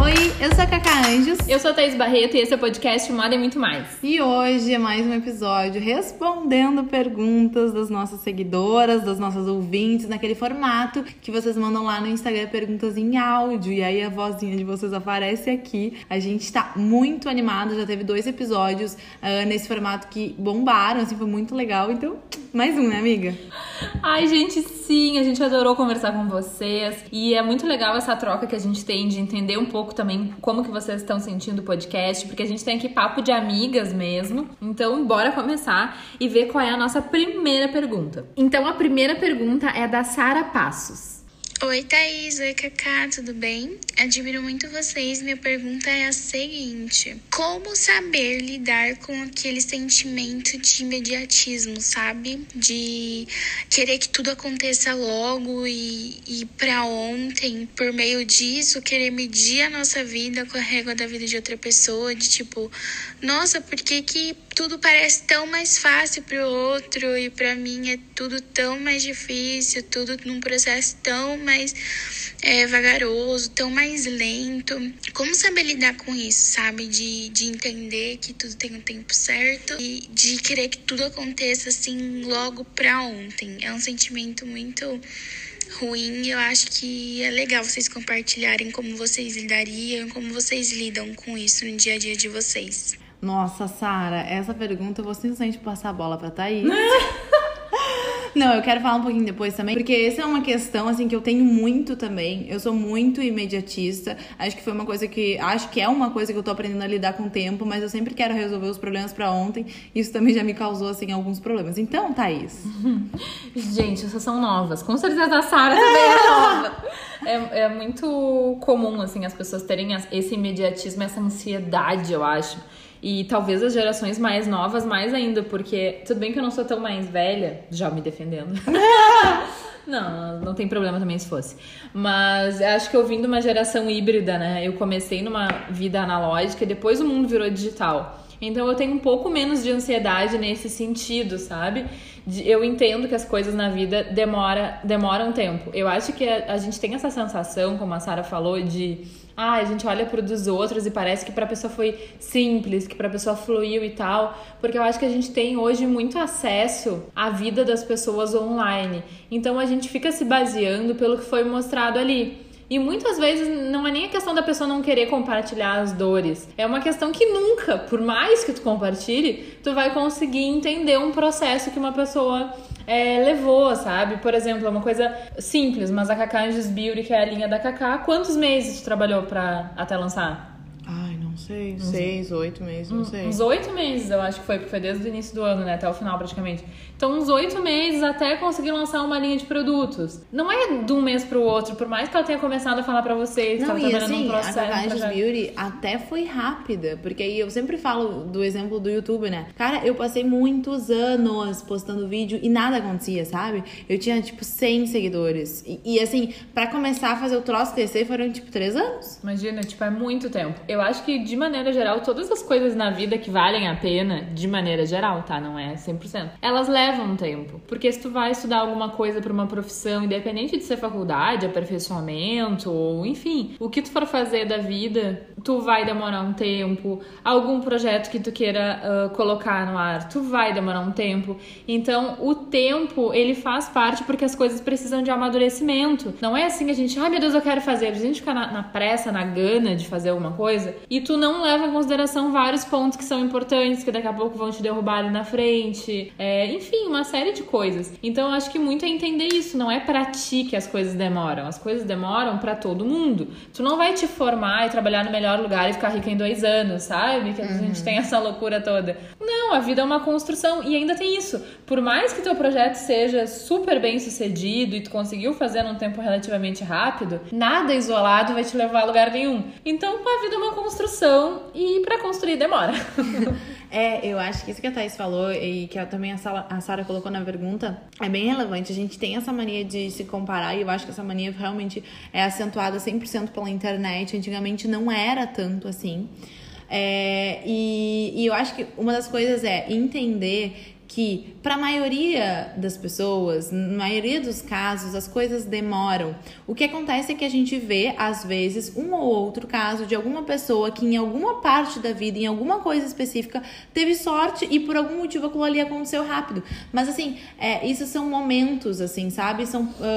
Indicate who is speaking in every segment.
Speaker 1: Oi, eu sou a Cacá Anjos.
Speaker 2: Eu sou a Thaís Barreto e esse é o podcast Moda e Muito Mais.
Speaker 1: E hoje é mais um episódio respondendo perguntas das nossas seguidoras, das nossas ouvintes, naquele formato que vocês mandam lá no Instagram, perguntas em áudio, e aí a vozinha de vocês aparece aqui. A gente tá muito animado, já teve 2 episódios nesse formato que bombaram, assim, foi muito legal. Então, mais um, né, amiga?
Speaker 2: Ai, gente, sim, a gente adorou conversar com vocês e é muito legal essa troca que a gente tem de entender um pouco também como que vocês estão sentindo o podcast, porque a gente tem aqui papo de amigas mesmo. Então, bora começar e ver qual é a nossa primeira pergunta. Então, a primeira pergunta é da Sara Passos.
Speaker 3: Oi, Thaís. Oi, Cacá. Tudo bem? Admiro muito vocês. Minha pergunta é a seguinte: como saber lidar com aquele sentimento de imediatismo, sabe? De querer que tudo aconteça logo e pra ontem. Por meio disso, querer medir a nossa vida com a régua da vida de outra pessoa. De tipo, nossa, por que tudo parece tão mais fácil pro outro e pra mim é tudo tão mais difícil, tudo num processo tão mais vagaroso, tão mais lento. Como saber lidar com isso, sabe? De entender que tudo tem um tempo certo e de querer que tudo aconteça assim logo pra ontem. É um sentimento muito ruim. Eu acho que é legal vocês compartilharem como vocês lidariam, como vocês lidam com isso no dia a dia de vocês.
Speaker 1: Nossa, Sara, essa pergunta eu vou simplesmente passar a bola pra Thaís. Não, eu quero falar um pouquinho depois também, porque essa é uma questão, assim, que eu tenho muito também. Eu sou muito imediatista. Acho que é uma coisa que eu tô aprendendo a lidar com o tempo, mas eu sempre quero resolver os problemas pra ontem. Isso também já me causou, assim, alguns problemas. Então, Thaís.
Speaker 2: Gente, essas são novas. Com certeza a Sara também é nova. É muito comum, assim, as pessoas terem esse imediatismo, essa ansiedade, eu acho. E talvez as gerações mais novas mais ainda, porque tudo bem que eu não sou tão mais velha, já me defendendo. Não tem problema também se fosse. Mas acho que eu vim de uma geração híbrida, né? Eu comecei numa vida analógica e depois o mundo virou digital. Então eu tenho um pouco menos de ansiedade nesse sentido, sabe? Eu entendo que as coisas na vida demoram tempo. Eu acho que a gente tem essa sensação, como a Sara falou, a gente olha pro dos outros e parece que pra pessoa foi simples, que pra pessoa fluiu e tal. Porque eu acho que a gente tem hoje muito acesso à vida das pessoas online. Então a gente fica se baseando pelo que foi mostrado ali. E muitas vezes não é nem a questão da pessoa não querer compartilhar as dores. É uma questão que nunca, por mais que tu compartilhe, tu vai conseguir entender um processo que uma pessoa levou, sabe? Por exemplo, é uma coisa simples, mas a Cacá Anjos Beauty, que é a linha da Cacá, quantos meses tu trabalhou até lançar?
Speaker 1: Ai, não sei. 6, 8 meses, não sei.
Speaker 2: Uns 8 meses, eu acho que foi, porque foi desde o início do ano, né? Até o final, praticamente. Então, uns 8 meses até conseguir lançar uma linha de produtos. Não é de um mês pro outro, por mais que ela tenha começado a falar pra vocês, que
Speaker 1: não,
Speaker 2: ela
Speaker 1: e
Speaker 2: trabalhando
Speaker 1: assim,
Speaker 2: num processo.
Speaker 1: a Cacá Anjos Beauty até foi rápida, porque aí eu sempre falo do exemplo do YouTube, né? Cara, eu passei muitos anos postando vídeo e nada acontecia, sabe? Eu tinha, 100 seguidores. E assim, pra começar a fazer o troço crescer foram, 3 anos.
Speaker 2: Imagina, é muito tempo. Eu acho que, de maneira geral, todas as coisas na vida que valem a pena, de maneira geral, tá? Não é 100%. Elas levam tempo. Porque se tu vai estudar alguma coisa pra uma profissão, independente de ser faculdade, aperfeiçoamento, ou enfim, o que tu for fazer da vida, tu vai demorar um tempo. Algum projeto que tu queira colocar no ar, tu vai demorar um tempo. Então, o tempo, ele faz parte porque as coisas precisam de amadurecimento. Não é assim que a gente, meu Deus, eu quero fazer. A gente fica na pressa, na gana de fazer alguma coisa, e tu não leva em consideração vários pontos que são importantes, que daqui a pouco vão te derrubar ali na frente. Enfim, uma série de coisas. Então, eu acho que muito é entender isso. Não é pra ti que as coisas demoram. As coisas demoram pra todo mundo. Tu não vai te formar e trabalhar no melhor lugar e ficar rica em 2 anos, sabe? Que a gente tem essa loucura toda. Não, a vida é uma construção. E ainda tem isso. Por mais que teu projeto seja super bem sucedido e tu conseguiu fazer num tempo relativamente rápido, nada isolado vai te levar a lugar nenhum. Então, a vida é uma construção e pra construir demora.
Speaker 1: Eu acho que isso que a Thaís falou e que também a Sara colocou na pergunta é bem relevante. A gente tem essa mania de se comparar e eu acho que essa mania realmente é acentuada 100% pela internet. Antigamente não era tanto assim. E eu acho que uma das coisas é entender que para a maioria das pessoas, na maioria dos casos, as coisas demoram. O que acontece é que a gente vê, às vezes, um ou outro caso de alguma pessoa que em alguma parte da vida, em alguma coisa específica, teve sorte e por algum motivo aquilo ali aconteceu rápido. Mas assim, isso são momentos, assim, sabe?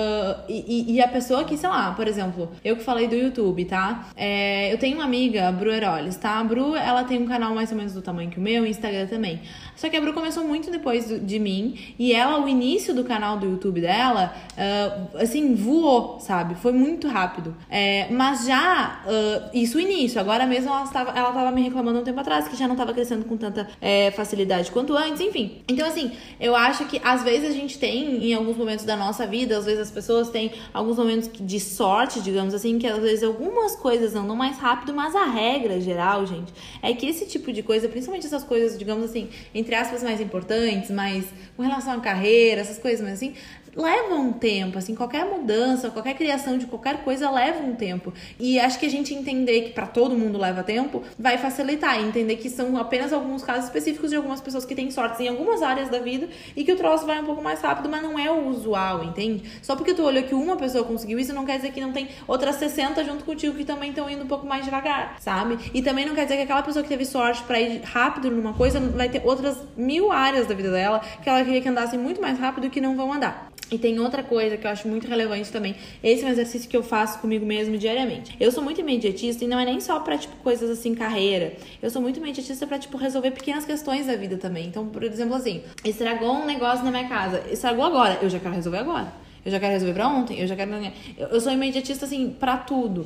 Speaker 1: E a pessoa que, sei lá, por exemplo, eu que falei do YouTube, tá? Eu tenho uma amiga, a Bru Heroles, tá? A Bru, ela tem um canal mais ou menos do tamanho que o meu, Instagram também. Só que a Bru começou muito depois de mim, e ela, o início do canal do YouTube dela, assim, voou, sabe? Foi muito rápido. Mas já, isso o início, agora mesmo ela tava me reclamando um tempo atrás, que já não tava crescendo com tanta facilidade quanto antes, enfim. Então, assim, eu acho que às vezes a gente tem, em alguns momentos da nossa vida, às vezes as pessoas têm alguns momentos de sorte, digamos assim, que às vezes algumas coisas andam mais rápido, mas a regra geral, gente, é que esse tipo de coisa, principalmente essas coisas, digamos assim, entre aspas, mais importantes, mais com relação à carreira, essas coisas, mas assim, levam um tempo, assim, qualquer mudança, qualquer criação de qualquer coisa leva um tempo. E acho que a gente entender que pra todo mundo leva tempo, vai facilitar, e entender que são apenas alguns casos específicos de algumas pessoas que têm sorte em algumas áreas da vida e que o troço vai um pouco mais rápido, mas não é o usual, entende? Só porque tu olhou que uma pessoa conseguiu isso, não quer dizer que não tem outras 60 junto contigo que também estão indo um pouco mais devagar, sabe? E também não quer dizer que aquela pessoa que teve sorte pra ir rápido numa coisa vai ter outras 1000 áreas da vida dela que ela queria que andassem muito mais rápido que não vão andar. E tem outra coisa que eu acho muito relevante também. Esse é um exercício que eu faço comigo mesmo diariamente. Eu sou muito imediatista e não é nem só pra, tipo, coisas assim, carreira. Eu sou muito imediatista pra, tipo, resolver pequenas questões da vida também. Então, por exemplo, assim, estragou um negócio na minha casa. Estragou agora. Eu já quero resolver agora. Eu já quero resolver pra ontem. Eu sou imediatista, assim, pra tudo.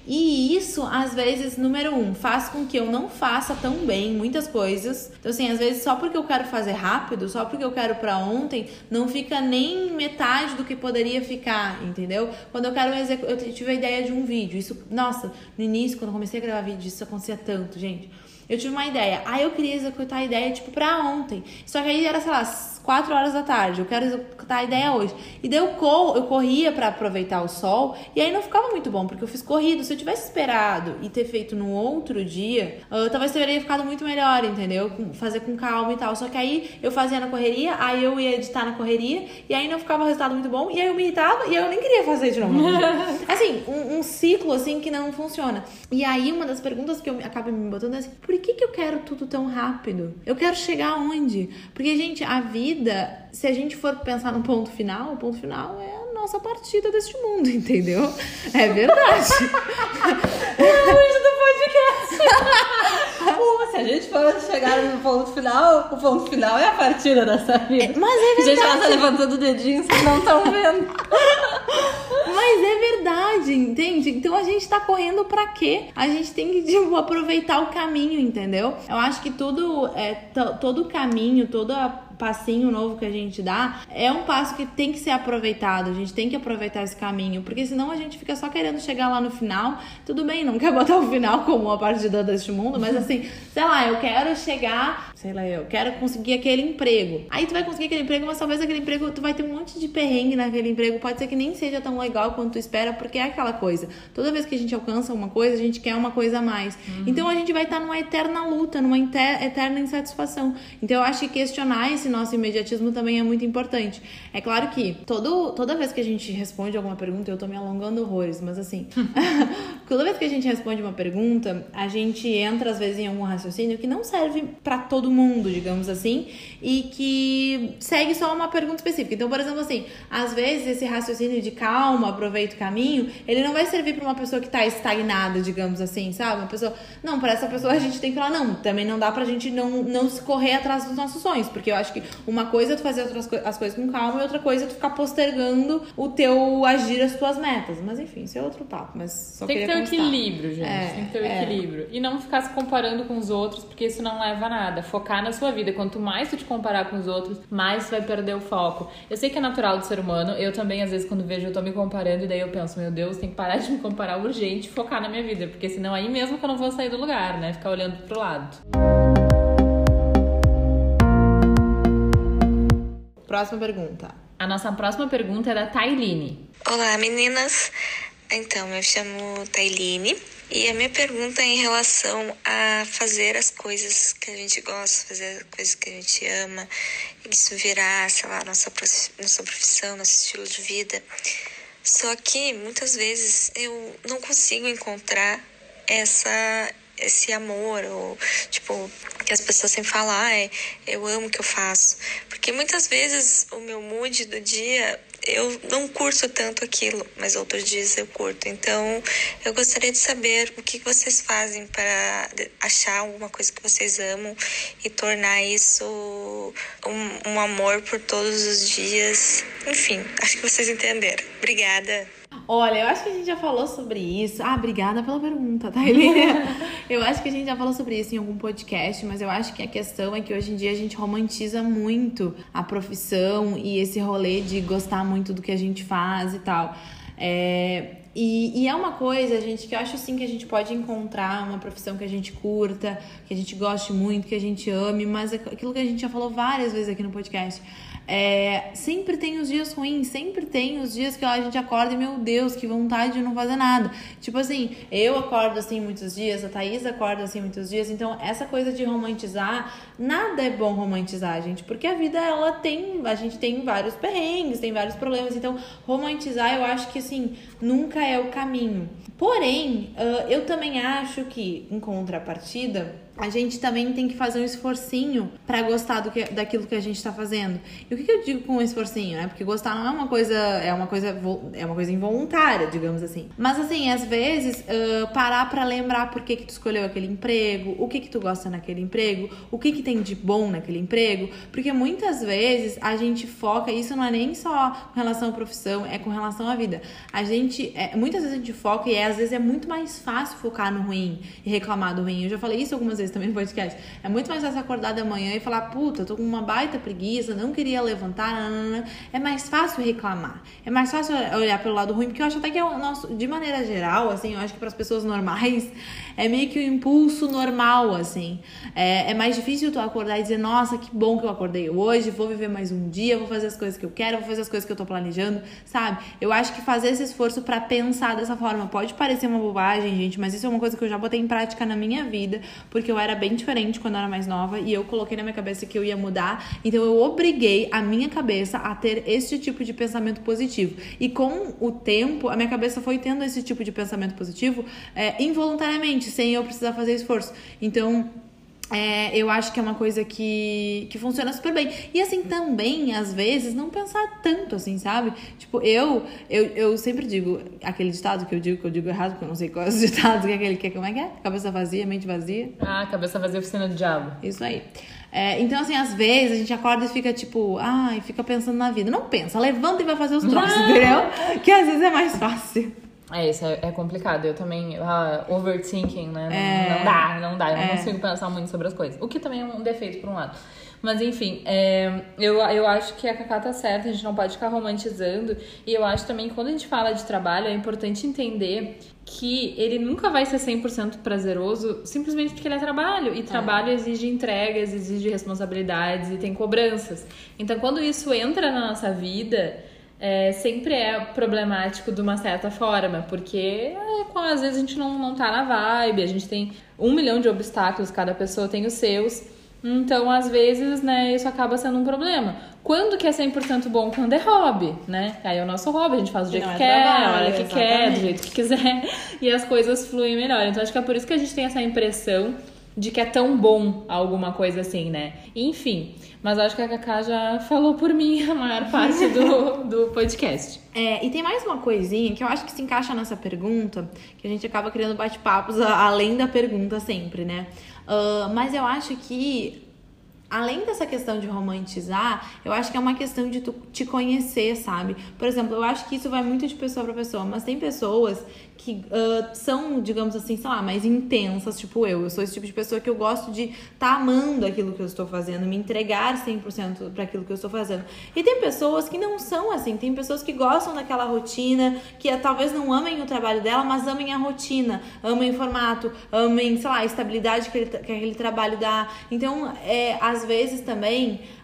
Speaker 1: E isso, às vezes, número 1, faz com que eu não faça tão bem muitas coisas. Então, assim, às vezes, só porque eu quero fazer rápido, só porque eu quero pra ontem, não fica nem metade do que poderia ficar, entendeu? Quando eu quero eu tive a ideia de um vídeo. Isso, nossa, no início, quando eu comecei a gravar vídeo, isso acontecia tanto, gente. Eu tive uma ideia. Aí eu queria executar a ideia, tipo, pra ontem. Só que aí era, sei lá, 4 horas da tarde. Eu quero executar a ideia hoje. E daí eu corria pra aproveitar o sol. E aí não ficava muito bom, porque eu fiz corrido. Se eu tivesse esperado e ter feito no outro dia, talvez teria ficado muito melhor, entendeu? Fazer com calma e tal. Só que aí eu fazia na correria, aí eu ia editar na correria. E aí não ficava o resultado muito bom. E aí eu me irritava e aí eu nem queria fazer de novo. Assim, um ciclo, assim, que não funciona. E aí uma das perguntas que eu acabo me botando é assim, por que eu quero tudo tão rápido? Eu quero chegar aonde? Porque, gente, a vida, se a gente for pensar no ponto final, o ponto final é a nossa partida deste mundo, entendeu? É verdade.
Speaker 2: Hoje do podcast. Se a gente for chegar no ponto final, o ponto final é a partida dessa vida.
Speaker 1: Mas é verdade.
Speaker 2: A gente já tá levantando o dedinho, vocês não estão vendo.
Speaker 1: Mas é verdade, entende? Então a gente tá correndo pra quê? A gente tem que, tipo, aproveitar o caminho, entendeu? Eu acho que todo caminho, todo passinho novo que a gente dá é um passo que tem que ser aproveitado. A gente tem que aproveitar esse caminho, porque senão a gente fica só querendo chegar lá no final. Tudo bem, não quer botar o final como a partida deste mundo, mas assim, sei lá, eu quero chegar, eu quero conseguir aquele emprego. Aí tu vai conseguir aquele emprego, mas talvez aquele emprego, tu vai ter um monte de perrengue naquele emprego, pode ser que nem seja tão legal quanto tu espera, porque é aquela coisa. Toda vez que a gente alcança uma coisa, a gente quer uma coisa a mais. Então a gente vai estar numa eterna luta, numa eterna insatisfação. Então eu acho que questionar esse nosso imediatismo também é muito importante. É claro que toda vez que a gente responde alguma pergunta, eu tô me alongando horrores, mas assim, toda vez que a gente responde uma pergunta, a gente entra às vezes em algum raciocínio que não serve pra todo mundo, digamos assim, e que segue só uma pergunta específica. Então, por exemplo, assim, às vezes esse raciocínio de calma, aproveita o caminho, ele não vai servir pra uma pessoa que tá estagnada, digamos assim, sabe? Uma pessoa, não, pra essa pessoa a gente tem que falar, não, também não dá pra gente não se correr atrás dos nossos sonhos, porque eu acho que uma coisa é tu fazer as coisas com calma e outra coisa é tu ficar postergando o teu agir, as tuas metas. Mas enfim, isso é outro papo, mas só
Speaker 2: tem que ter o equilíbrio, gente. Tem que ter o equilíbrio. E não ficar se comparando com os outros, porque isso não leva a nada. Focar na sua vida. Quanto mais tu te comparar com os outros, mais tu vai perder o foco. Eu sei que é natural do ser humano. Eu também, às vezes, quando vejo, eu tô me comparando e daí eu penso, meu Deus, tem que parar de me comparar urgente e focar na minha vida, porque senão aí mesmo que eu não vou sair do lugar, né? Ficar olhando pro lado.
Speaker 1: Próxima pergunta.
Speaker 2: A nossa próxima pergunta é da Tailine.
Speaker 3: Olá, meninas. Então, eu chamo Tailine E a minha pergunta é em relação a fazer as coisas que a gente gosta, fazer as coisas que a gente ama, isso virar, sei lá, nossa profissão, nosso estilo de vida. Só que muitas vezes eu não consigo encontrar esse amor, ou tipo, que as pessoas sempre falam, eu amo o que eu faço. Porque muitas vezes o meu mood do dia, eu não curto tanto aquilo, mas outros dias eu curto. Então, eu gostaria de saber o que vocês fazem para achar alguma coisa que vocês amam e tornar isso um amor por todos os dias. Enfim, acho que vocês entenderam. Obrigada.
Speaker 1: Olha, eu acho que a gente já falou sobre isso. Obrigada pela pergunta, tá, Elia? Eu acho que a gente já falou sobre isso em algum podcast, mas eu acho que a questão é que hoje em dia a gente romantiza muito a profissão e esse rolê de gostar muito do que a gente faz e tal. E é uma coisa, gente, que eu acho assim que a gente pode encontrar uma profissão que a gente curta, que a gente goste muito, que a gente ame, mas é aquilo que a gente já falou várias vezes aqui no podcast. Sempre tem os dias ruins, sempre tem os dias que a gente acorda e, meu Deus, que vontade de não fazer nada. Tipo assim, eu acordo assim muitos dias, a Thaís acorda assim muitos dias, então essa coisa de romantizar, nada é bom romantizar, gente, porque a vida, a gente tem vários perrengues, tem vários problemas, então romantizar eu acho que assim, nunca é o caminho. Porém, eu também acho que, em contrapartida, a gente também tem que fazer um esforcinho pra gostar daquilo que a gente tá fazendo. E o que eu digo com um esforcinho, né? Porque gostar não é uma coisa, é uma coisa involuntária, digamos assim. Mas assim, às vezes, parar pra lembrar por que tu escolheu aquele emprego, o que tu gosta naquele emprego, o que tem de bom naquele emprego. Porque muitas vezes a gente foca, isso não é nem só com relação à profissão, é com relação à vida. Muitas vezes a gente foca e às vezes é muito mais fácil focar no ruim e reclamar do ruim. Eu já falei isso algumas vezes também no podcast. É muito mais fácil acordar da manhã e falar, puta, tô com uma baita preguiça, não queria levantar, É mais fácil reclamar. É mais fácil olhar pelo lado ruim, porque eu acho até que é o nosso, de maneira geral, assim, eu acho que para as pessoas normais é meio que o impulso normal, assim. É mais difícil tu acordar e dizer, nossa, que bom que eu acordei hoje, vou viver mais um dia, vou fazer as coisas que eu quero, vou fazer as coisas que eu tô planejando, sabe? Eu acho que fazer esse esforço pra pensar dessa forma pode parecer uma bobagem, gente, mas isso é uma coisa que eu já botei em prática na minha vida, porque eu era bem diferente quando eu era mais nova e eu coloquei na minha cabeça que eu ia mudar, então eu obriguei a minha cabeça a ter esse tipo de pensamento positivo. E com o tempo, a minha cabeça foi tendo esse tipo de pensamento positivo involuntariamente, sem eu precisar fazer esforço. Então, eu acho que é uma coisa que funciona super bem. E assim, também, às vezes, não pensar tanto, assim, sabe? Tipo, eu sempre digo aquele ditado que eu digo errado, porque eu não sei qual é o ditado, que é aquele que como é que é? Cabeça vazia, mente vazia.
Speaker 2: Cabeça vazia, oficina do diabo.
Speaker 1: Isso aí. Então, assim, às vezes a gente acorda e fica tipo, fica pensando na vida. Não pensa, levanta e vai fazer os troços, entendeu? Que às vezes é mais fácil.
Speaker 2: Isso é complicado. Eu também, overthinking, né? Não dá. Eu não consigo pensar muito sobre as coisas. O que também é um defeito, por um lado. Mas, enfim, eu acho que a Cacá tá certa. A gente não pode ficar romantizando. E eu acho também que quando a gente fala de trabalho, é importante entender que ele nunca vai ser 100% prazeroso simplesmente porque ele é trabalho. E trabalho exige entregas, exige responsabilidades e tem cobranças. Então, quando isso entra na nossa vida... sempre é problemático de uma certa forma, porque às vezes a gente não tá na vibe, a gente tem 1 milhão de obstáculos, cada pessoa tem os seus, então às vezes, né, isso acaba sendo um problema. Quando que é 100% bom? Quando é hobby, né? Aí é o nosso hobby, a gente faz do jeito que quer, a hora que quer, do jeito que quiser, e as coisas fluem melhor. Então acho que é por isso que a gente tem essa impressão de que é tão bom alguma coisa assim, né? Enfim, mas acho que a Cacá já falou por mim a maior parte do podcast.
Speaker 1: E tem mais uma coisinha que eu acho que se encaixa nessa pergunta, que a gente acaba criando bate-papos além da pergunta sempre, né? Mas eu acho que, além dessa questão de romantizar, eu acho que é uma questão de tu te conhecer, sabe? Por exemplo, eu acho que isso vai muito de pessoa pra pessoa, mas tem pessoas que são, digamos assim, sei lá, mais intensas, tipo eu. Eu sou esse tipo de pessoa que eu gosto de estar amando aquilo que eu estou fazendo, me entregar 100% para aquilo que eu estou fazendo. E tem pessoas que não são assim, tem pessoas que gostam daquela rotina, que talvez não amem o trabalho dela, mas amem a rotina, amem o formato, amem, sei lá, a estabilidade que aquele trabalho dá. Então, às vezes também...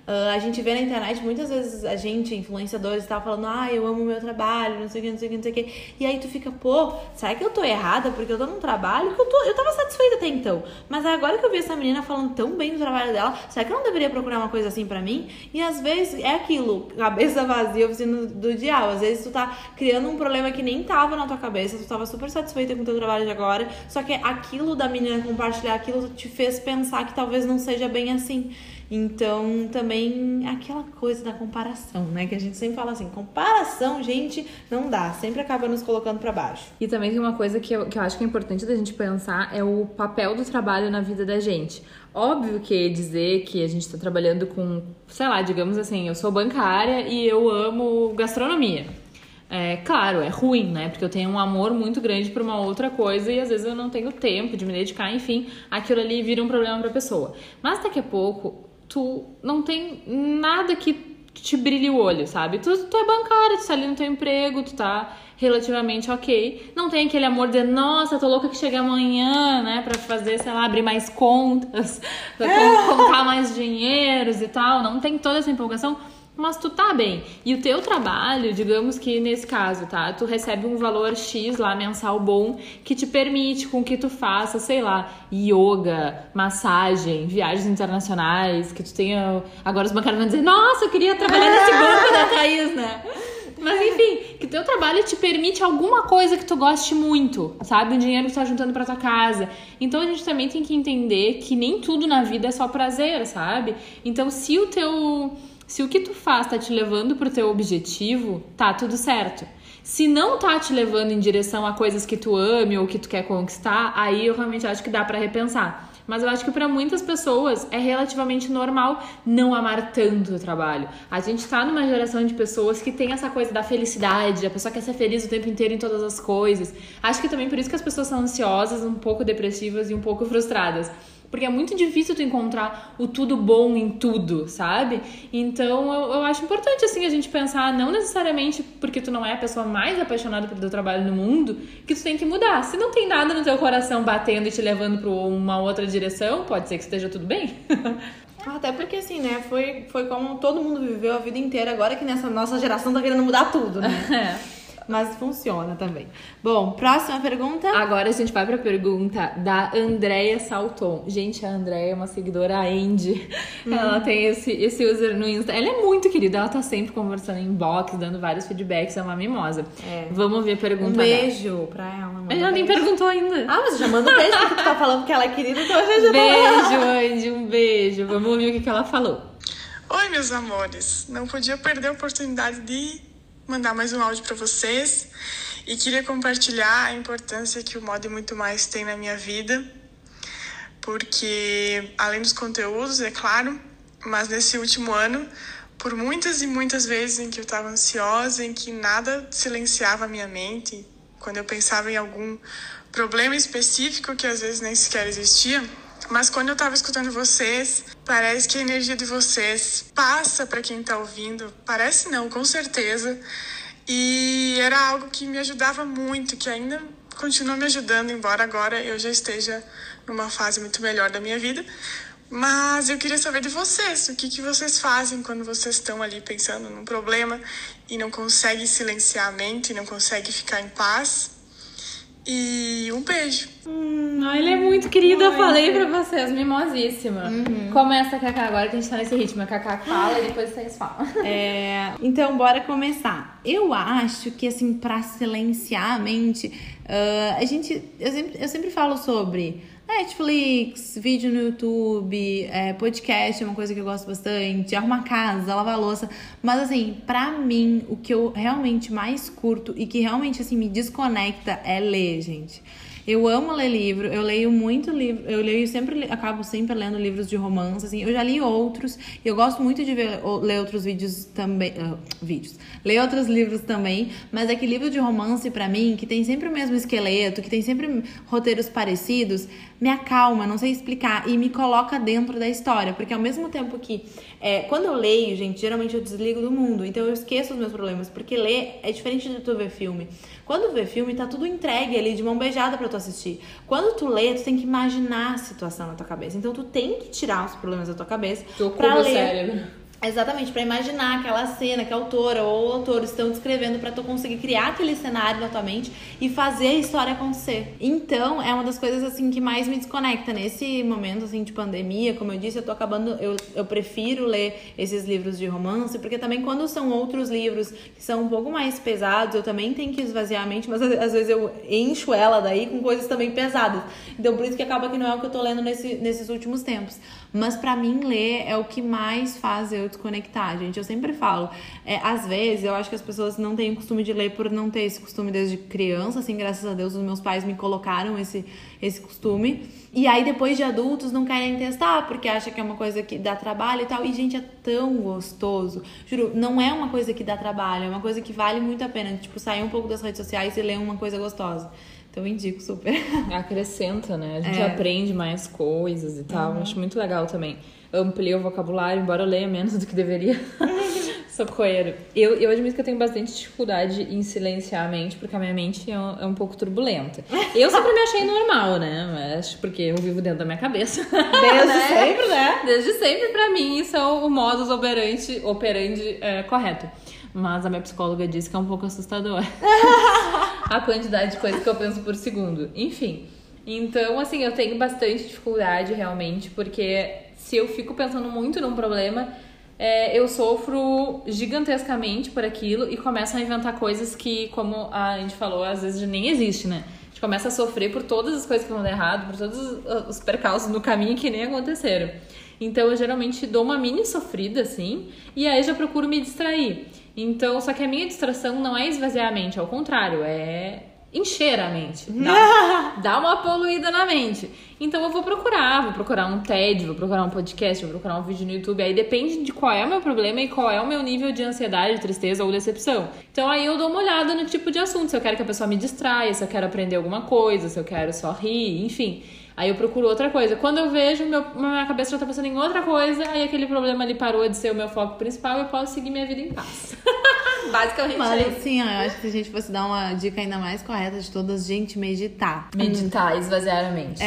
Speaker 1: A gente vê na internet, muitas vezes a gente, influenciadores, tá falando, eu amo o meu trabalho, não sei o que, não sei o que, não sei o que. E aí tu fica, pô, será que eu tô errada? Porque eu tô num trabalho que eu tava satisfeita até então. Mas agora que eu vi essa menina falando tão bem do trabalho dela, será que eu não deveria procurar uma coisa assim pra mim? E às vezes é aquilo, cabeça vazia, oficina do diabo. Às vezes tu tá criando um problema que nem tava na tua cabeça, tu tava super satisfeita com o teu trabalho de agora, só que aquilo da menina compartilhar aquilo te fez pensar que talvez não seja bem assim. Então, também aquela coisa da comparação, né? Que a gente sempre fala assim, comparação, gente, não dá. Sempre acaba nos colocando pra baixo.
Speaker 2: E também tem uma coisa que eu acho que é importante da gente pensar, é o papel do trabalho na vida da gente. Óbvio que dizer que a gente tá trabalhando com, sei lá, digamos assim, eu sou bancária e eu amo gastronomia. Claro, é ruim, né? Porque eu tenho um amor muito grande por uma outra coisa e às vezes eu não tenho tempo de me dedicar, enfim, aquilo ali vira um problema pra pessoa. Mas daqui a pouco, tu não tem nada que te brilhe o olho, sabe? Tu é bancária, tu tá ali no teu emprego, tu tá relativamente ok. Não tem aquele amor de, nossa, tô louca que chega amanhã, né? Pra fazer, sei lá, abrir mais contas, pra contar mais dinheiros e tal. Não tem toda essa empolgação. Mas tu tá bem. E o teu trabalho, digamos que nesse caso, tá? Tu recebe um valor X lá, mensal bom, que te permite com que tu faça, sei lá, yoga, massagem, viagens internacionais, que tu tenha... Agora os bancários vão dizer, nossa, eu queria trabalhar nesse banco da Thaís, né? Mas enfim, que teu trabalho te permite alguma coisa que tu goste muito, sabe? Um dinheiro que tu tá juntando pra tua casa. Então a gente também tem que entender que nem tudo na vida é só prazer, sabe? Então se o que tu faz tá te levando pro teu objetivo, tá tudo certo. Se não tá te levando em direção a coisas que tu ame ou que tu quer conquistar, aí eu realmente acho que dá pra repensar. Mas eu acho que pra muitas pessoas é relativamente normal não amar tanto o trabalho. A gente tá numa geração de pessoas que tem essa coisa da felicidade, a pessoa quer ser feliz o tempo inteiro em todas as coisas. Acho que também por isso que as pessoas são ansiosas, um pouco depressivas e um pouco frustradas. Porque é muito difícil tu encontrar o tudo bom em tudo, sabe? Então, eu acho importante, assim, a gente pensar, não necessariamente porque tu não é a pessoa mais apaixonada pelo teu trabalho no mundo, que tu tem que mudar. Se não tem nada no teu coração batendo e te levando pra uma outra direção, pode ser que esteja tudo bem.
Speaker 1: Até porque, assim, né, foi como todo mundo viveu a vida inteira, agora que nessa nossa geração tá querendo mudar tudo, né? Mas funciona também. Bom, próxima pergunta.
Speaker 2: Agora a gente vai pra pergunta da Andréia Salton. Gente, a Andréia é uma seguidora Andy. Ela tem esse user no Insta. Ela é muito querida, ela tá sempre conversando em inbox, dando vários feedbacks, é uma mimosa. Vamos ver a pergunta dela.
Speaker 1: Beijo pra ela.
Speaker 2: Mas ela nem perguntou ainda.
Speaker 1: Mas já manda um beijo porque tu tá falando que ela é querida, então eu já
Speaker 2: Beijo, Andy, um beijo. Vamos ouvir o que ela falou.
Speaker 4: Oi, meus amores. Não podia perder a oportunidade de mandar mais um áudio para vocês e queria compartilhar a importância que o Moda e Muito Mais tem na minha vida, porque além dos conteúdos, é claro, mas nesse último ano, por muitas e muitas vezes em que eu estava ansiosa, em que nada silenciava a minha mente, quando eu pensava em algum problema específico que às vezes nem sequer existia, mas quando eu tava escutando vocês, parece que a energia de vocês passa pra quem tá ouvindo. Parece não, com certeza. E era algo que me ajudava muito, que ainda continua me ajudando, embora agora eu já esteja numa fase muito melhor da minha vida. Mas eu queria saber de vocês, o que vocês fazem quando vocês estão ali pensando num problema e não conseguem silenciar a mente, não conseguem ficar em paz. E um beijo.
Speaker 2: Ela é muito querida, eu falei pra vocês, mimosíssima. Começa a Cacá agora que a gente tá nesse ritmo. A Cacá fala e depois vocês falam.
Speaker 1: Então, bora começar. Eu acho que, assim, pra silenciar a mente, eu sempre falo sobre Netflix, vídeo no YouTube, podcast é uma coisa que eu gosto bastante, arrumar casa, lavar louça. Mas, assim, pra mim, o que eu realmente mais curto e que realmente, assim, me desconecta é ler, gente. Eu amo ler livro, eu leio muito livro, acabo sempre lendo livros de romance, assim, eu já li outros, e eu gosto muito de ler outros vídeos também, ler outros livros também, mas é que livro de romance pra mim, que tem sempre o mesmo esqueleto, que tem sempre roteiros parecidos, me acalma, não sei explicar, e me coloca dentro da história, porque ao mesmo tempo que, quando eu leio, gente, geralmente eu desligo do mundo, então eu esqueço os meus problemas, porque ler é diferente de tu ver filme. Quando vê filme, tá tudo entregue ali, de mão beijada pra tu assistir. Quando tu lê, tu tem que imaginar a situação na tua cabeça. Então, tu tem que tirar os problemas da tua cabeça
Speaker 2: tu
Speaker 1: pra
Speaker 2: ler.
Speaker 1: Cérebro. Exatamente, pra imaginar aquela cena que a autora ou o autor estão descrevendo, pra tu conseguir criar aquele cenário na tua mente e fazer a história acontecer. Então, é uma das coisas, assim, que mais me desconecta. Nesse momento, assim, de pandemia, como eu disse, eu tô acabando... Eu prefiro ler esses livros de romance, porque também quando são outros livros que são um pouco mais pesados, eu também tenho que esvaziar a mente, mas às vezes eu encho ela daí com coisas também pesadas. Então, por isso que acaba que não é o que eu tô lendo nesses últimos tempos. Mas pra mim, ler é o que mais faz eu desconectar, gente. Eu sempre falo, às vezes eu acho que as pessoas não têm o costume de ler por não ter esse costume desde criança, assim, graças a Deus os meus pais me colocaram esse costume. E aí depois de adultos não querem testar, porque acham que é uma coisa que dá trabalho e tal. E, gente, é tão gostoso. Juro, não é uma coisa que dá trabalho, é uma coisa que vale muito a pena. Tipo, sair um pouco das redes sociais e ler uma coisa gostosa. Então eu indico super.
Speaker 2: Acrescenta, né? A gente aprende mais coisas e tal. Acho muito legal também. Amplia o vocabulário, embora eu leia menos do que deveria. Socorro. Eu admito que eu tenho bastante dificuldade em silenciar a mente, porque a minha mente é um pouco turbulenta. Eu sempre me achei normal, né? Mas porque eu vivo dentro da minha cabeça.
Speaker 1: Desde sempre, né?
Speaker 2: Desde sempre, pra mim, isso é o modus operandi correto. Mas a minha psicóloga disse que é um pouco assustador a quantidade de coisas que eu penso por segundo. Enfim. Então, assim, eu tenho bastante dificuldade realmente, porque se eu fico pensando muito num problema, eu sofro gigantescamente por aquilo e começo a inventar coisas que, como a gente falou, às vezes nem existe, né? A gente começa a sofrer por todas as coisas que vão dar errado, por todos os percalços no caminho que nem aconteceram. Então, eu geralmente dou uma mini sofrida, assim, e aí já procuro me distrair. Então, só que a minha distração não é esvaziar a mente, ao contrário, é encher a mente, dá uma poluída na mente. Então eu vou procurar um TED, vou procurar um podcast, vou procurar um vídeo no YouTube. Aí depende de qual é o meu problema e qual é o meu nível de ansiedade, tristeza ou decepção. Então aí eu dou uma olhada no tipo de assunto, se eu quero que a pessoa me distraia, se eu quero aprender alguma coisa, se eu quero só rir, enfim. Aí eu procuro outra coisa. Quando eu vejo, minha cabeça já tá pensando em outra coisa, aí aquele problema ali parou de ser o meu foco principal e eu posso seguir minha vida em paz. Basicamente.
Speaker 1: Mas assim, eu acho que se a gente fosse dar uma dica ainda mais correta de todas, gente, meditar.
Speaker 2: Meditar, esvaziar a mente.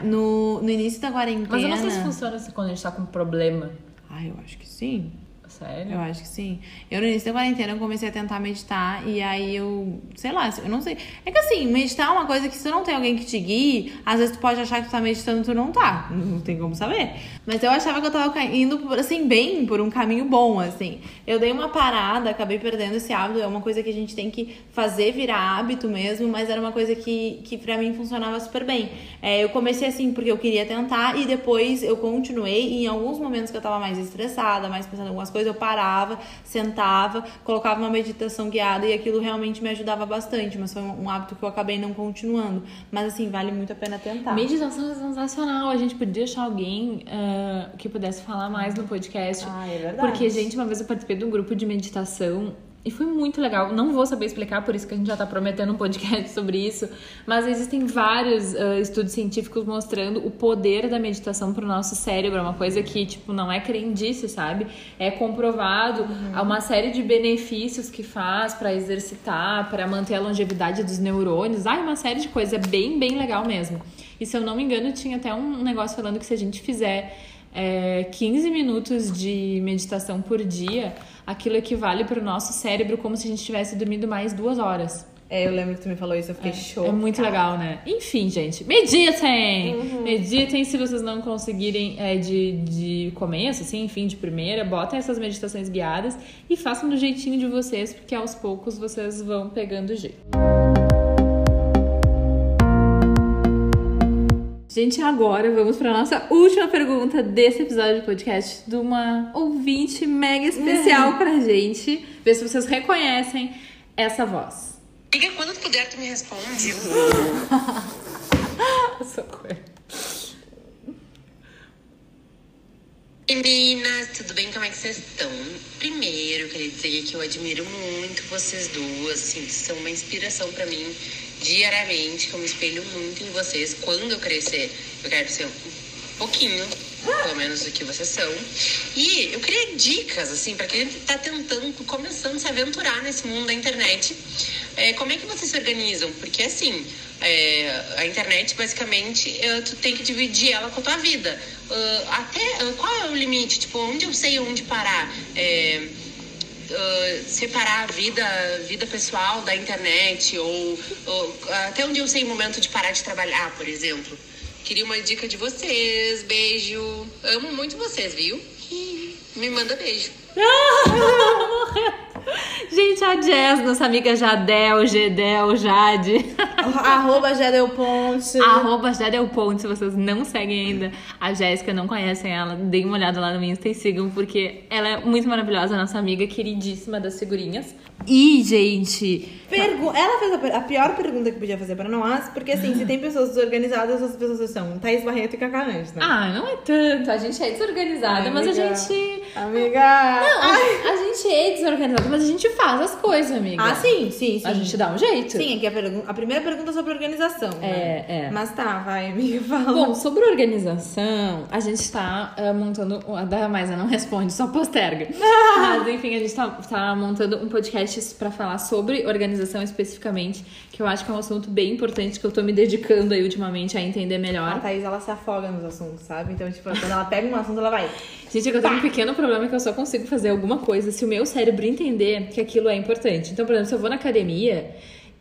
Speaker 1: No início da quarentena...
Speaker 2: Mas eu não sei se funciona assim quando a gente tá com problema.
Speaker 1: Eu acho que sim.
Speaker 2: Sério?
Speaker 1: Eu acho que sim. Eu, no início da quarentena, eu comecei a tentar meditar e aí eu... Sei lá, eu não sei... É que assim, meditar é uma coisa que se não tem alguém que te guie, às vezes tu pode achar que tu tá meditando e tu não tá. Não tem como saber. Mas eu achava que eu tava indo, assim, bem por um caminho bom, assim. Eu dei uma parada, acabei perdendo esse hábito. É uma coisa que a gente tem que fazer virar hábito mesmo, mas era uma coisa que pra mim funcionava super bem. Eu comecei assim porque eu queria tentar e depois eu continuei. E em alguns momentos que eu tava mais estressada, mais pensando em algumas coisas, eu parava, sentava, colocava uma meditação guiada e aquilo realmente me ajudava bastante, mas foi um hábito que eu acabei não continuando. Mas assim, vale muito a pena tentar.
Speaker 2: Meditação é sensacional. A gente podia achar alguém que pudesse falar mais no podcast.
Speaker 1: É verdade.
Speaker 2: Porque, gente, uma vez eu participei de um grupo de meditação e foi muito legal. Não vou saber explicar, por isso que a gente já tá prometendo um podcast sobre isso. Mas existem vários estudos científicos mostrando o poder da meditação pro nosso cérebro. É uma coisa que, tipo, não é crendice, sabe? É comprovado uma série de benefícios que faz pra exercitar, pra manter a longevidade dos neurônios. Uma série de coisas. É bem, bem legal mesmo. E se eu não me engano, tinha até um negócio falando que se a gente fizer 15 minutos de meditação por dia, aquilo equivale para o nosso cérebro como se a gente tivesse dormido mais 2 horas.
Speaker 1: Eu lembro que tu me falou isso, eu fiquei chocada.
Speaker 2: É muito legal, né? Enfim, gente, meditem! Meditem, se vocês não conseguirem de começo, assim, enfim, de primeira, botem essas meditações guiadas e façam do jeitinho de vocês, porque aos poucos vocês vão pegando o jeito. Gente, agora vamos para nossa última pergunta desse episódio de podcast de uma ouvinte mega especial pra gente. Ver se vocês reconhecem essa voz.
Speaker 5: Amiga, quando tu puder, tu me responde.
Speaker 2: Socorro.
Speaker 5: Meninas, tudo bem? Como é que vocês estão? Primeiro, eu queria dizer que eu admiro muito vocês duas. Assim, são uma inspiração pra mim diariamente, que eu me espelho muito em vocês. Quando eu crescer, eu quero ser um pouquinho pelo menos do que vocês são. E eu queria dicas, assim, pra quem tá começando a se aventurar nesse mundo da internet. Como é que vocês se organizam? Porque, assim, a internet, basicamente, tu tem que dividir ela com a tua vida. Qual é o limite? Tipo, onde eu sei onde parar? Separar a vida pessoal da internet, ou até onde eu sei o momento de parar de trabalhar, por exemplo. Queria uma dica de vocês. Beijo. Amo muito vocês, viu? Me manda beijo.
Speaker 2: Gente, a Jess, nossa amiga Jadel, Gedel, Jade.
Speaker 1: @Jadelponte.
Speaker 2: @Jadelponte, se vocês não seguem ainda a Jéssica, não conhecem ela, deem uma olhada lá no Insta e sigam, porque ela é muito maravilhosa, nossa amiga queridíssima das figurinhas. E, gente...
Speaker 1: Ela fez a pior pergunta que podia fazer pra nós, porque assim, se tem pessoas desorganizadas, as pessoas são Thaís Barreto e Cacá Nantes, né?
Speaker 2: Não é tanto. A gente é desorganizada, mas a gente...
Speaker 1: Amiga!
Speaker 2: A gente é desorganizada, mas a gente faz as coisas, amiga.
Speaker 1: Sim.
Speaker 2: A gente dá um jeito.
Speaker 1: Sim, é que a primeira pergunta é sobre organização, né? Mas tá, vai, amiga, fala.
Speaker 2: Bom, sobre organização, a gente tá montando... A Damaisa não responde, só posterga. Mas, enfim, a gente tá montando um podcast pra falar sobre organização especificamente, que eu acho que é um assunto bem importante, que eu tô me dedicando aí ultimamente a entender melhor.
Speaker 1: A Thaís, ela se afoga nos assuntos, sabe? Então, tipo, quando ela pega um assunto, ela vai...
Speaker 2: Gente, é que eu tenho um pequeno problema que eu só consigo fazer alguma coisa se o meu cérebro entender que aquilo é importante. Então, por exemplo, se eu vou na academia,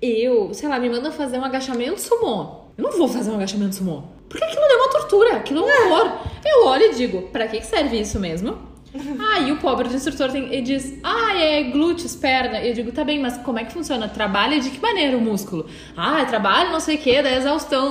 Speaker 2: me mandam fazer um agachamento sumô. Eu não vou fazer um agachamento sumô, porque aquilo é uma tortura, aquilo é um horror. Eu olho e digo, pra que serve isso mesmo? E o pobre do instrutor diz, é glúteos, perna. E eu digo, tá bem, mas como é que funciona? Trabalha de que maneira o músculo? Trabalha não sei o que, da exaustão,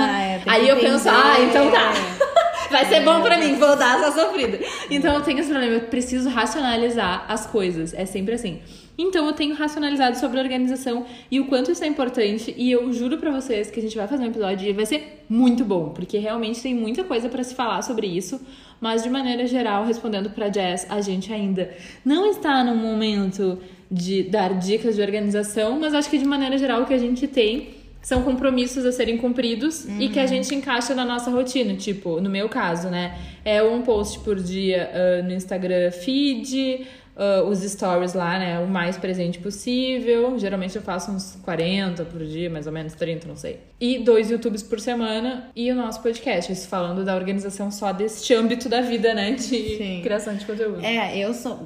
Speaker 2: Aí eu penso, então tá. Vai ser bom pra mim, vou dar essa sofrida. Então eu tenho esse problema, eu preciso racionalizar as coisas. É sempre assim. Então eu tenho racionalizado sobre a organização e o quanto isso é importante. E eu juro pra vocês que a gente vai fazer um episódio e vai ser muito bom, porque realmente tem muita coisa pra se falar sobre isso. Mas de maneira geral, respondendo pra Jess, a gente ainda não está num momento de dar dicas de organização, mas acho que de maneira geral o que a gente tem são compromissos a serem cumpridos e que a gente encaixa na nossa rotina. Tipo, no meu caso, né? É um post por dia no Instagram feed, os stories lá, né? O mais presente possível. Geralmente eu faço uns 40 por dia, mais ou menos 30, não sei. E 2 YouTubes por semana e o nosso podcast. Isso falando da organização só deste âmbito da vida, né? De criação de conteúdo.
Speaker 1: Eu sou...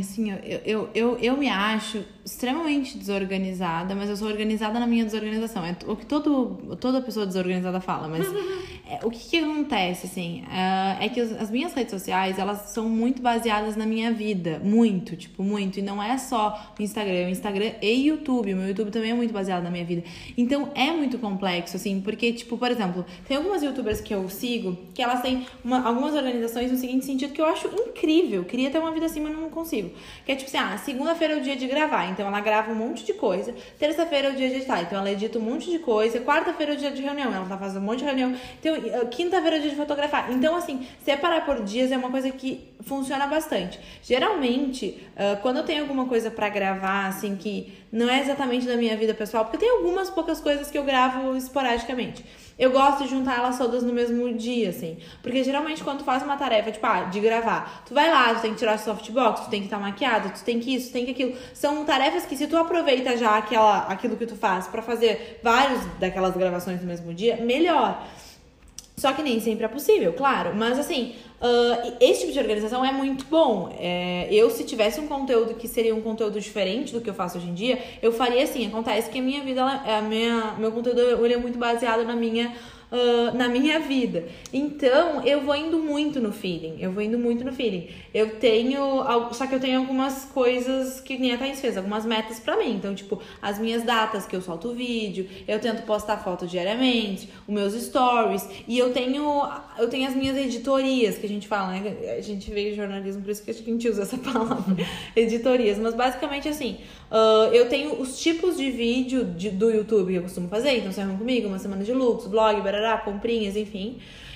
Speaker 1: Eu me acho extremamente desorganizada, mas eu sou organizada na minha desorganização. É o que toda pessoa desorganizada fala, mas o que acontece, assim, é que as minhas redes sociais, elas são muito baseadas na minha vida, muito, e não é só o Instagram e YouTube, o meu YouTube também é muito baseado na minha vida, então é muito complexo, assim, porque, tipo, por exemplo, tem algumas youtubers que eu sigo, que elas têm algumas organizações no seguinte sentido, que eu acho incrível, queria ter uma vida assim, mas não consigo, que é tipo assim, segunda-feira é o dia de gravar, então ela grava um monte de coisa, terça-feira é o dia de editar, então ela edita um monte de coisa, quarta-feira é o dia de reunião, ela tá fazendo um monte de reunião, então quinta-feira é o dia de fotografar, então assim, separar por dias é uma coisa que funciona bastante. Geralmente, quando eu tenho alguma coisa pra gravar, assim, que não é exatamente da minha vida pessoal, porque tem algumas poucas coisas que eu gravo esporadicamente, eu gosto de juntar elas todas no mesmo dia, assim, porque geralmente quando tu faz uma tarefa, tipo, de gravar, tu vai lá, tu tem que tirar softbox, tu tem que estar maquiada, tu tem que isso, tu tem que aquilo, são tarefas que se tu aproveita já aquilo que tu faz pra fazer vários daquelas gravações no mesmo dia, melhor. Só que nem sempre é possível, claro, mas assim, esse tipo de organização é muito bom. Eu, se tivesse um conteúdo que seria um conteúdo diferente do que eu faço hoje em dia, eu faria assim. Acontece que a minha vida, meu conteúdo ele é muito baseado na minha vida. Então, eu vou indo muito no feeling. Só que eu tenho algumas coisas que nem a Thaís fez, algumas metas pra mim. Então, tipo, as minhas datas que eu solto o vídeo, eu tento postar foto diariamente, os meus stories, e eu tenho as minhas editorias, que a gente fala, né? A gente veio de jornalismo, por isso que a gente usa essa palavra, editorias. Mas basicamente assim, eu tenho os tipos de vídeo do YouTube que eu costumo fazer. Então, você arruma comigo, uma semana de looks, blog, barará, comprinhas, enfim.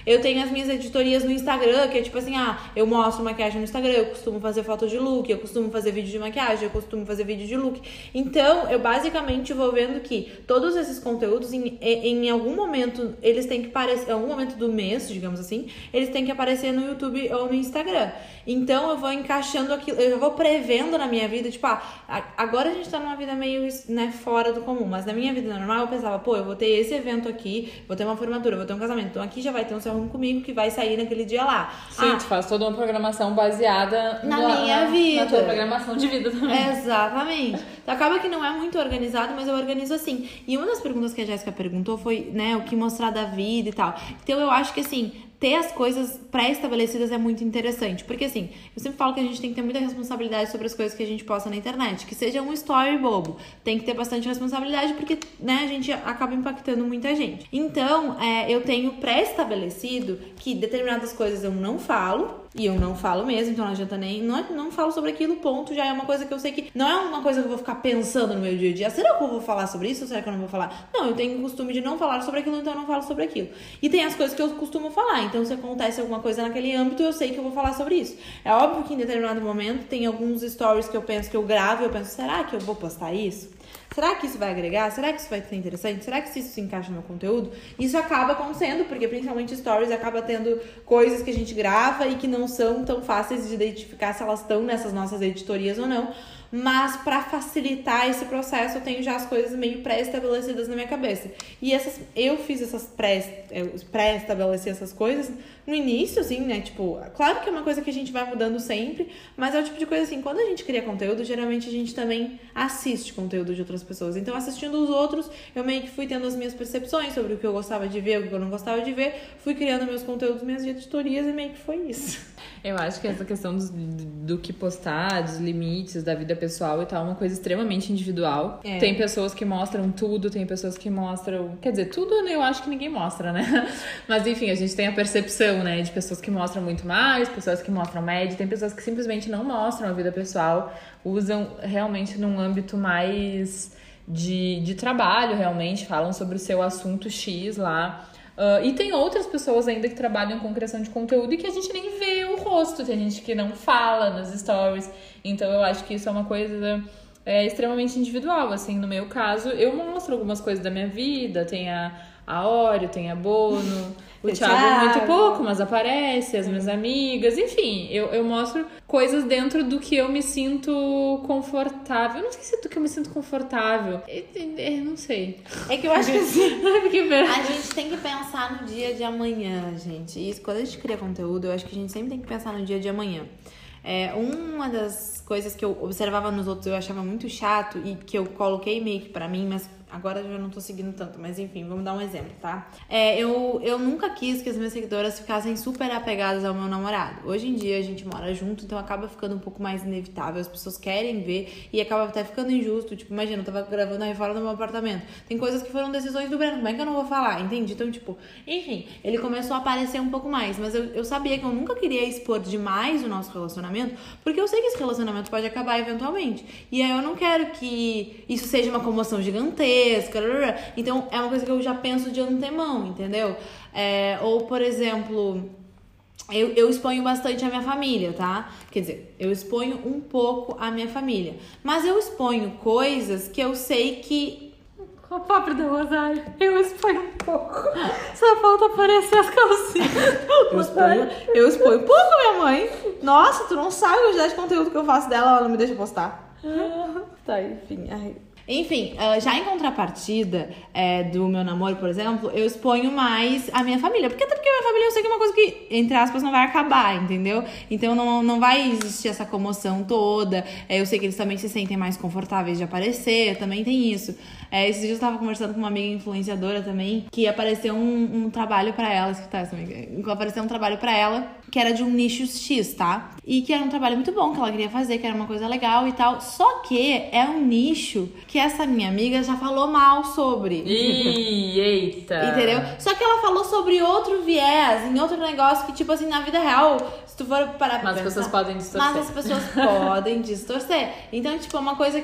Speaker 1: Eu tenho as minhas editorias no Instagram, que é tipo assim, eu mostro maquiagem no Instagram, eu costumo fazer foto de look, eu costumo fazer vídeo de maquiagem, eu costumo fazer vídeo de look. Então, eu basicamente vou vendo que todos esses conteúdos, em algum momento, eles têm que aparecer, em algum momento do mês, digamos assim, eles têm que aparecer no YouTube ou no Instagram. Então, eu vou encaixando aquilo, eu vou prevendo na minha vida, tipo, agora a gente tá numa vida meio, né, fora do comum, mas na minha vida normal eu pensava, eu vou ter esse evento aqui, vou ter uma formatura, vou ter um casamento, então aqui já vai ter um Se Arrume Comigo que vai sair naquele dia lá.
Speaker 2: Sim, tu faz toda uma programação baseada
Speaker 1: na minha vida.
Speaker 2: Na tua programação de vida também.
Speaker 1: Exatamente. Então acaba que não é muito organizado, mas eu organizo assim. E uma das perguntas que a Jéssica perguntou foi, né, o que mostrar da vida e tal. Então eu acho que assim, ter as coisas pré-estabelecidas é muito interessante. Porque assim, eu sempre falo que a gente tem que ter muita responsabilidade sobre as coisas que a gente posta na internet. Que seja um story bobo. Tem que ter bastante responsabilidade porque, né, a gente acaba impactando muita gente. Então, eu tenho pré-estabelecido que determinadas coisas eu não falo. E eu não falo mesmo, então não adianta nem... Não falo sobre aquilo, ponto. Já é uma coisa que eu sei que... Não é uma coisa que eu vou ficar pensando no meu dia a dia. Será que eu vou falar sobre isso ou será que eu não vou falar? Não, eu tenho o costume de não falar sobre aquilo, então eu não falo sobre aquilo. E tem as coisas que eu costumo falar. Então, se acontece alguma coisa naquele âmbito, eu sei que eu vou falar sobre isso. É óbvio que em determinado momento tem alguns stories que eu penso que eu gravo e eu penso, será que eu vou postar isso? Será que isso vai agregar? Será que isso vai ser interessante? Será que isso se encaixa no meu conteúdo? Isso acaba acontecendo, porque principalmente stories acaba tendo coisas que a gente grava e que não são tão fáceis de identificar se elas estão nessas nossas editorias ou não. Mas para facilitar esse processo, eu tenho já as coisas meio pré-estabelecidas na minha cabeça. E eu fiz essas pré-estabelecer essas coisas no início, assim, né? Tipo, claro que é uma coisa que a gente vai mudando sempre, mas é o tipo de coisa assim, quando a gente cria conteúdo, geralmente a gente também assiste conteúdo de outras pessoas. Então, assistindo os outros, eu meio que fui tendo as minhas percepções sobre o que eu gostava de ver, o que eu não gostava de ver, fui criando meus conteúdos, minhas editorias e meio que foi isso.
Speaker 2: Eu acho que essa questão do que postar, dos limites da vida pessoal e tal, é uma coisa extremamente individual. Tem pessoas que mostram tudo, tem pessoas que mostram... Quer dizer, tudo eu acho que ninguém mostra, né? Mas enfim, a gente tem a percepção, né? De pessoas que mostram muito mais, pessoas que mostram média, tem pessoas que simplesmente não mostram a vida pessoal, usam realmente num âmbito mais de trabalho, realmente, falam sobre o seu assunto X lá. E tem outras pessoas ainda que trabalham com criação de conteúdo e que a gente nem vê o rosto. Tem gente que não fala nos stories. Então eu acho que isso é uma coisa extremamente individual. Assim, no meu caso, eu mostro algumas coisas da minha vida. Tem a Oreo, tem a Bono. O Thiago muito pouco, mas aparece, as minhas amigas. Enfim, eu mostro coisas dentro do que eu me sinto confortável. Eu não sei se é do que eu me sinto confortável. Não sei.
Speaker 1: É que eu acho que assim, a gente tem que pensar no dia de amanhã, gente. Isso, quando a gente cria conteúdo, eu acho que a gente sempre tem que pensar no dia de amanhã. Uma das coisas que eu observava nos outros eu achava muito chato e que eu coloquei meio que pra mim, mas agora eu já não tô seguindo tanto, mas enfim, vamos dar um exemplo, tá? Eu nunca quis que as minhas seguidoras ficassem super apegadas ao meu namorado. Hoje em dia a gente mora junto, então acaba ficando um pouco mais inevitável. As pessoas querem ver e acaba até ficando injusto. Tipo, imagina, eu tava gravando a reforma do meu apartamento. Tem coisas que foram decisões do Breno, como é que eu não vou falar? Entende? Então, tipo, enfim, ele começou a aparecer um pouco mais, mas eu sabia que eu nunca queria expor demais o nosso relacionamento, porque eu sei que esse relacionamento pode acabar eventualmente. E aí eu não quero que isso seja uma comoção gigantesca. Então é uma coisa que eu já penso de antemão, entendeu? Ou, por exemplo, eu exponho bastante a minha família, tá? Quer dizer, eu exponho um pouco a minha família, mas eu exponho coisas que eu sei que...
Speaker 2: O pobre do Rosário, eu exponho um pouco. Só falta aparecer as calcinhas.
Speaker 1: Eu exponho pouco, minha mãe. Nossa, tu não sabe a quantidade de conteúdo que eu faço dela, ela não me deixa postar. Tá, enfim. Enfim, já em contrapartida do meu namoro, por exemplo, eu exponho mais a minha família. Porque até porque a minha família eu sei que é uma coisa que, entre aspas, não vai acabar, entendeu? Então não vai existir essa comoção toda. Eu sei que eles também se sentem mais confortáveis de aparecer, também tem isso. Esses dias eu tava conversando com uma amiga influenciadora também, que apareceu um trabalho pra ela, apareceu um trabalho pra ela, que era de um nicho X, tá? E que era um trabalho muito bom, que ela queria fazer, que era uma coisa legal e tal. Só que é um nicho que essa minha amiga já falou mal sobre.
Speaker 2: Eita!
Speaker 1: Entendeu? Só que ela falou sobre outro viés, em outro negócio que, tipo assim, na vida real, se tu for parar pra
Speaker 2: pensar... Mas as pessoas podem distorcer.
Speaker 1: Mas as pessoas podem distorcer. Então, tipo, é uma coisa que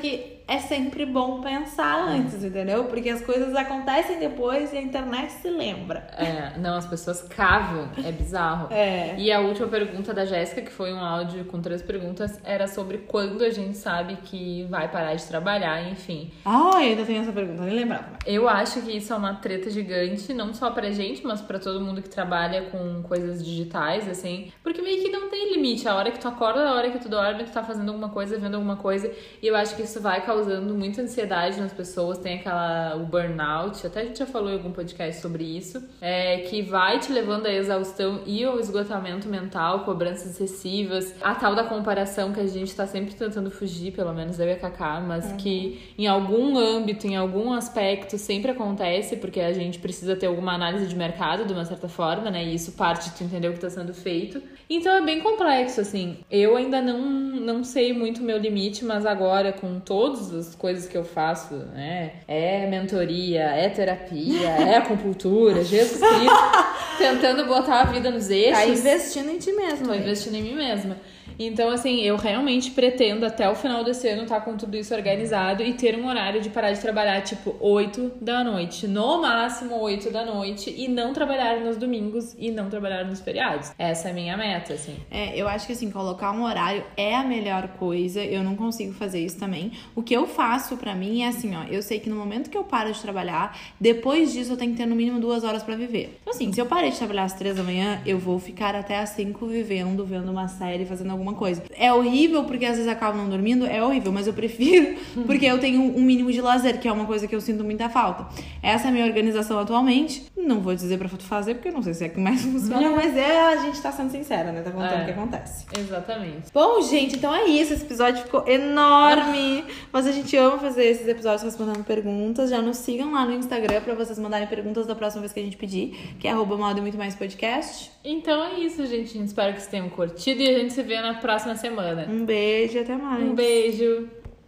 Speaker 1: é sempre bom pensar antes, entendeu? Porque as coisas acontecem depois e a internet se lembra.
Speaker 2: Não, as pessoas cavam, é bizarro. E a última pergunta da Jéssica, que foi um áudio com 3 perguntas, era sobre quando a gente sabe que vai parar de trabalhar, enfim.
Speaker 1: Ainda tem essa pergunta, nem lembrava.
Speaker 2: Eu acho que isso é uma treta gigante, não só pra gente, mas pra todo mundo que trabalha com coisas digitais, assim, porque meio que não tem limite. A hora que tu acorda, a hora que tu dorme, tu tá fazendo alguma coisa, vendo alguma coisa, e eu acho que isso vai causando muita ansiedade nas pessoas, tem o burnout, até a gente já falou em algum podcast sobre isso, que vai te levando à exaustão e ao esgotamento mental, cobranças excessivas, a tal da comparação que a gente tá sempre tentando fugir, pelo menos eu e a Cacá, mas que em algum âmbito, em algum aspecto sempre acontece, porque a gente precisa ter alguma análise de mercado de uma certa forma, né, e isso parte de tu entender o que tá sendo feito. Então é bem complexo, assim. Eu ainda não sei muito o meu limite, mas agora, com todas as coisas que eu faço, né? É mentoria, é terapia, é acupuntura, Jesus Cristo, tentando botar a vida nos eixos.
Speaker 1: Tá investindo em ti mesmo.
Speaker 2: Tô investindo em mim mesma. Então, assim, eu realmente pretendo até o final desse ano estar com tudo isso organizado e ter um horário de parar de trabalhar, tipo, 8 da noite. No máximo 8 da noite. E não trabalhar nos domingos e não trabalhar nos feriados. Essa é a minha meta, assim.
Speaker 1: Eu acho que, assim, colocar um horário é a melhor coisa. Eu não consigo fazer isso também. O que eu faço pra mim é assim, ó. Eu sei que no momento que eu paro de trabalhar, depois disso eu tenho que ter no mínimo 2 horas pra viver. Então, assim, se eu parei de trabalhar às 3 da manhã, eu vou ficar até às 5 vivendo, vendo uma série, fazendo alguma coisa. É horrível porque às vezes acabo não dormindo, é horrível, mas eu prefiro porque eu tenho um mínimo de lazer, que é uma coisa que eu sinto muita falta. Essa é a minha organização atualmente. Não vou dizer pra tu fazer, porque eu não sei se é que mais funciona, mas a gente tá sendo sincera, né? Tá contando o que acontece.
Speaker 2: Exatamente.
Speaker 1: Bom, gente, então é isso. Esse episódio ficou enorme. Mas a gente ama fazer esses episódios respondendo perguntas. Já nos sigam lá no Instagram pra vocês mandarem perguntas da próxima vez que a gente pedir, que é @modamuitoMaisPodcast.
Speaker 2: Então é isso, gente. Espero que vocês tenham curtido e a gente se vê na próxima semana.
Speaker 1: Um beijo e até mais.
Speaker 2: Um beijo.